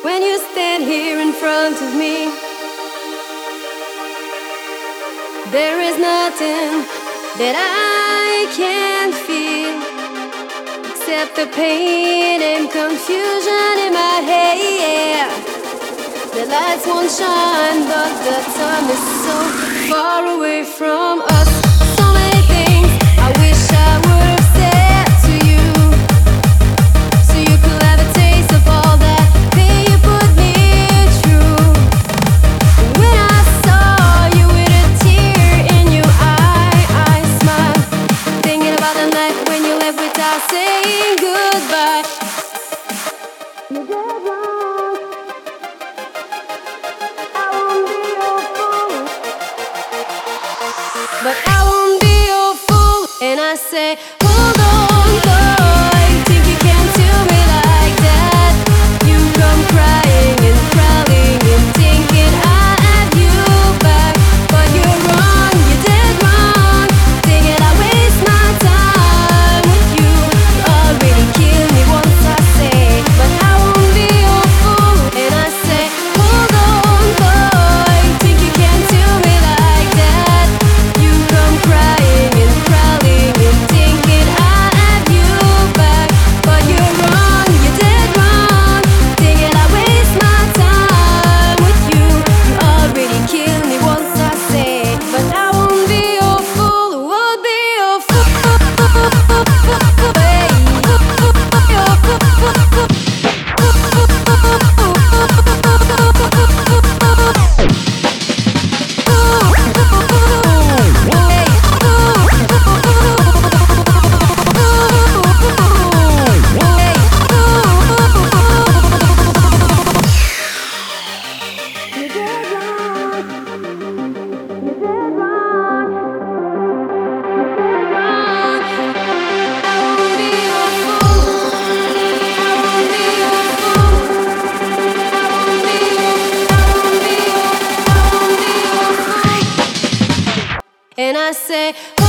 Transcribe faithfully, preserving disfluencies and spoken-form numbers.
when you stand here in front of me. There is nothing that I can't feel except the pain and confusion in my head. The lights won't shine, but the time is so far away from us. So many things I wish I would have said to you, so you could have a taste of all that pain you put me through. When I saw you with a tear in your eye, I smiled, thinking about the night when you left without saying goodbye. You did wrong, I won't be your fool, but I won't be your fool. And I say, hold on, boy, think you can do me like that? You come crying and crawling and thinking I have you back, but you're wrong, you did wrong, thinking I waste my time with you. You already killed me once, I say, but I won't be your fool. And I say, hold on, boy, think you can do me like that? You come crying and crawling and thinking I have you back, but you're wrong, you did wrong, thinking I waste my time with you. You already killed me once, I say, but I won't be your fool. Who would be your fool? Hey, your fool. And I say,